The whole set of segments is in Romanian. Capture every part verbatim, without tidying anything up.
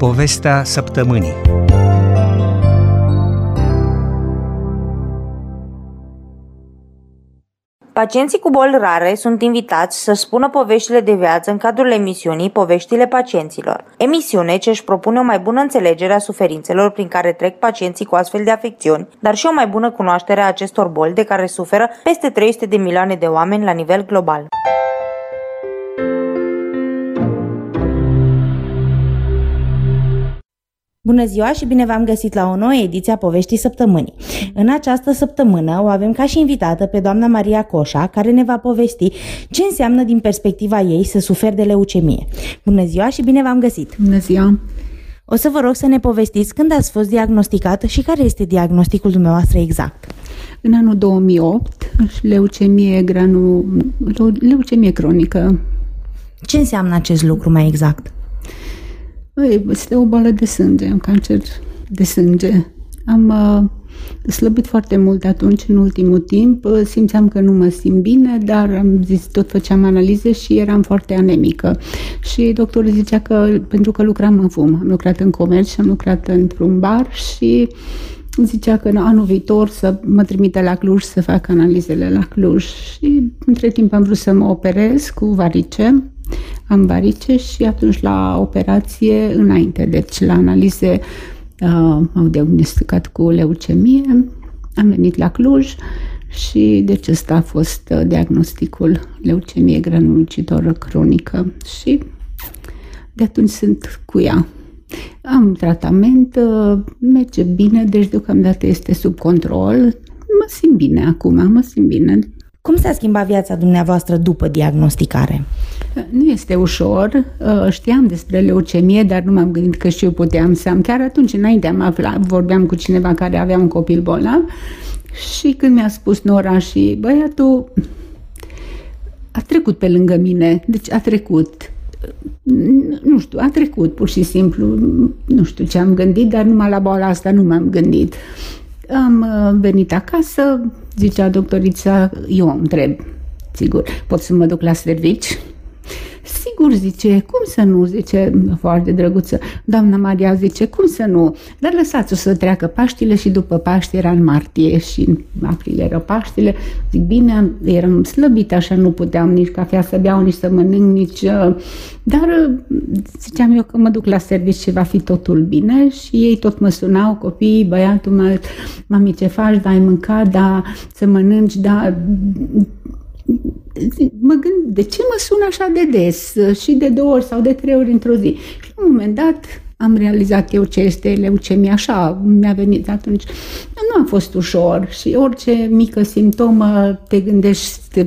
Povestea săptămânii. Pacienții cu boli rare sunt invitați să spună poveștile de viață în cadrul emisiunii Poveștile pacienților. Emisiune ce își propune o mai bună înțelegere a suferințelor prin care trec pacienții cu astfel de afecțiuni, dar și o mai bună cunoaștere a acestor boli de care suferă peste trei sute de milioane de oameni la nivel global. Bună ziua și bine v-am găsit la o nouă ediție a Poveștii Săptămânii. În această săptămână o avem ca și invitată pe doamna Maria Coșa, care ne va povesti ce înseamnă din perspectiva ei să suferi de leucemie. Bună ziua și bine v-am găsit! Bună ziua! O să vă rog să ne povestiți când ați fost diagnosticată și care este diagnosticul dumneavoastră exact. În anul două mii opt, leucemie, granu... leucemie cronică. Ce înseamnă acest lucru mai exact? Este o boală de sânge, un cancer de sânge. Am uh, slăbit foarte mult atunci, în ultimul timp. Simțeam că nu mă simt bine, dar am zis, tot făceam analize și eram foarte anemică. Și doctorul zicea că, pentru că lucram în fum, am lucrat în comerț și am lucrat într-un bar și zicea că în anul viitor să mă trimite la Cluj să fac analizele la Cluj. Și între timp am vrut să mă operez cu varice. Am varice și atunci la operație înainte, deci la analize uh, au diagnosticat cu leucemie, am venit la Cluj și deci ăsta a fost uh, diagnosticul, leucemie granulocitoră cronică și de atunci sunt cu ea. Am tratament, uh, merge bine, deci deocamdată este sub control, mă simt bine acum, mă simt bine. Cum s-a schimbat viața dumneavoastră după diagnosticare? Nu este ușor. Știam despre leucemie, dar nu m-am gândit că și eu puteam să am. Chiar atunci, înainte am aflat, vorbeam cu cineva care avea un copil bolnav și când mi-a spus Nora și băiatul a trecut pe lângă mine, deci a trecut. Nu știu, a trecut pur și simplu. Nu știu ce am gândit, dar numai la boala asta nu m-am gândit. Am venit acasă, zicea doctorița, eu o întreb, sigur, pot să mă duc la servici? Sigur, zice, cum să nu, zice, foarte drăguță. Doamna Maria zice, cum să nu, dar lăsați-o să treacă Paștile și după Paște era în martie și în aprilie erau Paștile. Zic, bine, eram slăbită, așa nu puteam nici cafea să beau, nici să mănânc, nici... Dar ziceam eu că mă duc la servici și va fi totul bine și ei tot mă sunau, copiii, băiatul meu, mami, ce faci, da, ai mâncat, da, să mănânci, da... Mă gând, de ce mă sună așa de des și de două ori sau de trei ori într-o zi? Și la un moment dat am realizat eu ce este leucemie, așa mi-a venit atunci. Nu a fost ușor și orice mică simptomă te gândești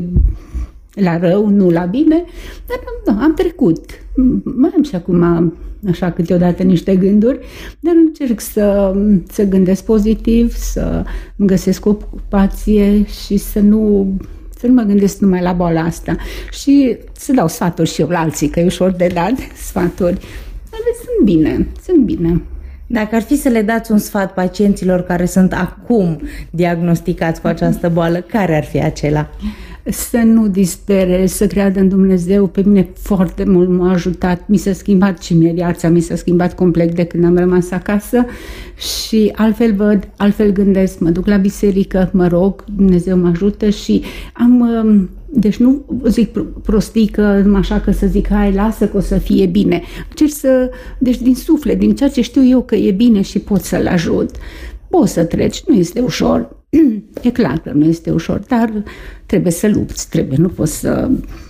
la rău, nu la bine, dar nu, am trecut. Mai am și acum așa câteodată niște gânduri, dar încerc să, să gândesc pozitiv, să îmi găsesc ocupație și să nu... să nu mă gândesc numai la boala asta și să dau sfaturi și eu la alții, că e ușor de dat sfaturi. Dar sunt bine, sunt bine. Dacă ar fi să le dați un sfat pacienților care sunt acum diagnosticați cu această boală, care ar fi acela? Să nu dispere, să creadă în Dumnezeu. Pe mine foarte mult m-a ajutat. Mi s-a schimbat și mie viața, mi s-a schimbat complet de când am rămas acasă și altfel văd, altfel gândesc, mă duc la biserică, mă rog, Dumnezeu mă ajută și am... Deci nu zic prostii că așa că să zic, hai, lasă că o să fie bine. Încerc să... Deci din suflet, din ceea ce știu eu că e bine și pot să-l ajut. Poți să treci, nu este ușor. E clar că nu este ușor, dar trebuie să lupți, trebuie, nu poți să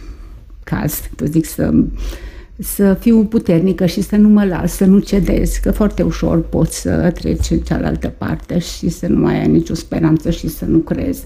cazi, zic să, să fiu puternică și să nu mă las, să nu cedez, că foarte ușor poți să treci în cealaltă parte și să nu mai ai nicio speranță și să nu crezi.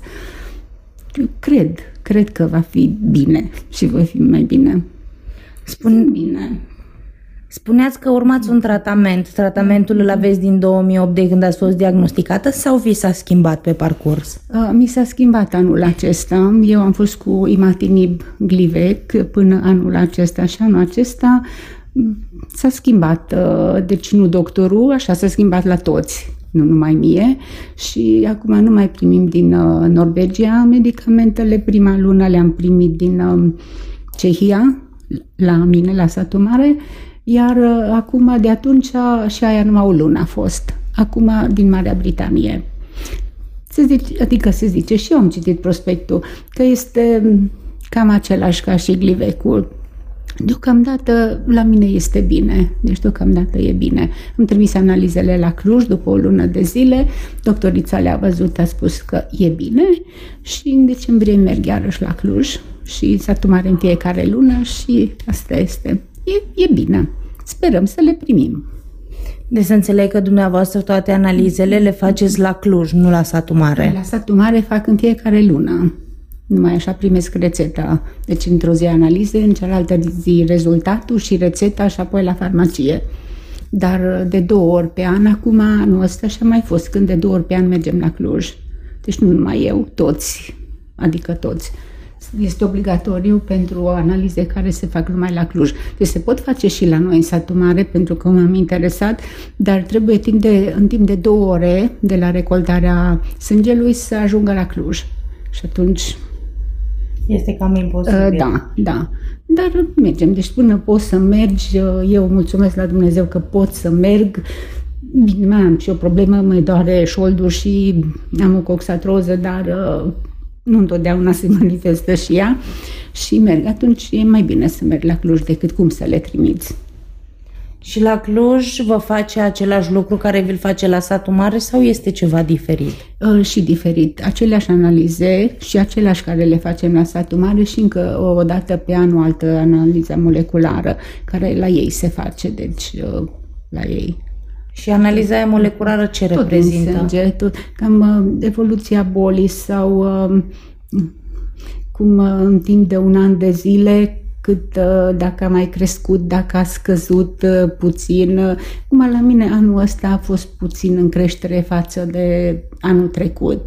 Eu cred, cred că va fi bine și va fi mai bine. Spun bine. Spuneați că urmați un tratament. Tratamentul îl aveți din două mii opt, de când ați fost diagnosticată, sau vi s-a schimbat pe parcurs? Uh, mi s-a schimbat anul acesta. Eu am fost cu imatinib Glivec până anul acesta și anul acesta s-a schimbat. Uh, deci nu doctorul, așa s-a schimbat la toți, nu numai mie. Și acum nu mai primim din uh, Norvegia medicamentele. Prima lună le-am primit din uh, Cehia. la mine, la Satul Mare, iar acum, de atunci, și aia numai o lună a fost. Acum, din Marea Britanie. Se zice, adică se zice, și eu am citit prospectul, că este cam același ca și glivecul. Deocamdată la mine este bine, deci deocamdată e bine. Am trimis analizele la Cluj după o lună de zile, doctorița le-a văzut, a spus că e bine și în decembrie merg iarăși la Cluj și Satul Mare în fiecare lună și asta este. E, e bine. Sperăm să le primim. Deci să înțeleg că dumneavoastră toate analizele le faceți la Cluj, nu la Satul Mare. La Satul Mare fac în fiecare lună. Numai așa primesc rețeta. Deci într-o zi analize, în cealaltă zi rezultatul și rețeta și apoi la farmacie. Dar de două ori pe an, acum anul ăsta și-a mai fost când de două ori pe an mergem la Cluj. Deci nu numai eu, toți, adică toți. Este obligatoriu pentru analize care se fac numai la Cluj. Deci se pot face și la noi în Satul Mare, pentru că m-am interesat, dar trebuie timp de, în timp de două ore de la recoltarea sângelui să ajungă la Cluj. Și atunci... Este cam imposibil. Da, da. Dar mergem. Deci până poți să mergi, eu mulțumesc la Dumnezeu că pot să merg. Bine, mai am și o problemă, mă doare șoldul și am o coxatroză, dar nu întotdeauna se manifestă și ea și merg. Atunci e mai bine să merg la Cluj decât cum să le trimiți. Și la Cluj vă face același lucru care vi-l face la Satul Mare sau este ceva diferit? Uh, și diferit. Aceleași analize și aceleași care le facem la Satul Mare și încă o dată pe an o altă analiză moleculară care la ei se face, deci uh, la ei. Și analiza aia moleculară ce tot reprezintă? Sânge, tot, cam uh, evoluția bolii sau uh, cum uh, în timp de un an de zile cât dacă a mai crescut, dacă a scăzut puțin. Cum la mine anul ăsta a fost puțin în creștere față de anul trecut.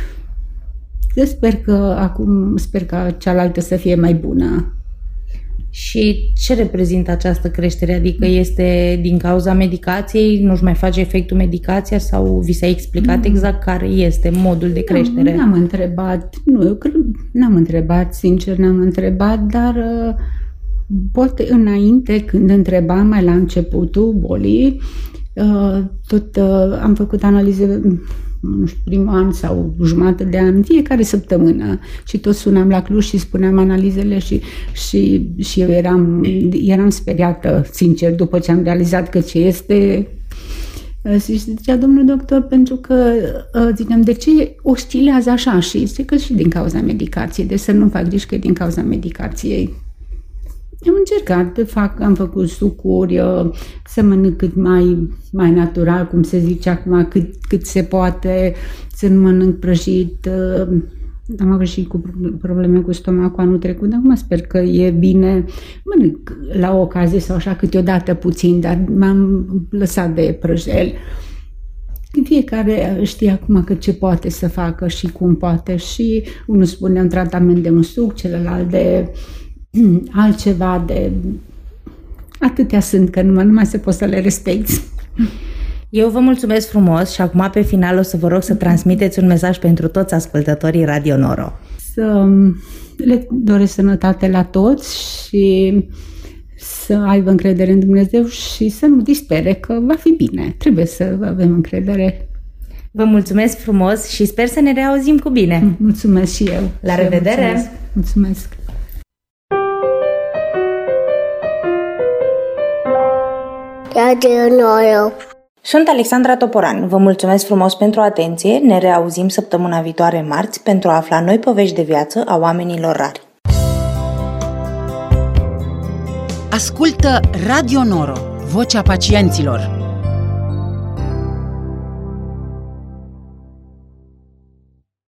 Sper că acum, sper ca cealaltă să fie mai bună. Și ce reprezintă această creștere? Adică este din cauza medicației, nu-și mai face efectul medicația sau vi s-a explicat exact care este modul de creștere? N-am întrebat, nu, eu cred, n-am întrebat, sincer n-am întrebat, dar poate înainte când întrebam mai la începutul bolii, tot am făcut analize nu știu, primul an sau jumătate de an, fiecare săptămână și tot sunam la Cluj și spuneam analizele și, și, și eu eram, eram speriată, sincer, după ce am realizat că ce este. Și zicea, domnul doctor, pentru că, ziceam, de ce oscilează așa? Și zice că și din cauza medicației, deci să nu fac griji că e din cauza medicației. Am încercat, fac, am făcut sucuri, să mănânc cât mai, mai natural, cum se zice acum, cât, cât se poate, să nu mănânc prăjit. Am avut și cu probleme cu stomacul anul trecut, dar acum sper că e bine. Mănânc la o ocazie sau așa câteodată puțin, dar m-am lăsat de prăjel. Fiecare știe acum că ce poate să facă și cum poate și unul spune un tratament de un suc, celălalt de altceva, de atâtea sunt că numai, numai se poate să le respecti. Eu vă mulțumesc frumos și acum pe final o să vă rog să transmiteți un mesaj pentru toți ascultătorii Radio Noro. Să le doresc sănătate la toți și să aibă încredere în Dumnezeu și să nu dispere că va fi bine. Trebuie să avem încredere. Vă mulțumesc frumos și sper să ne reauzim cu bine. Mulțumesc și eu. La revedere! Mulțumesc! Mulțumesc. Radio Noro. Sunt Alexandra Toporan. Vă mulțumesc frumos pentru atenție. Ne reauzim săptămâna viitoare marți pentru a afla noi povești de viață a oamenilor rari. Ascultă Radio Noro, vocea pacienților.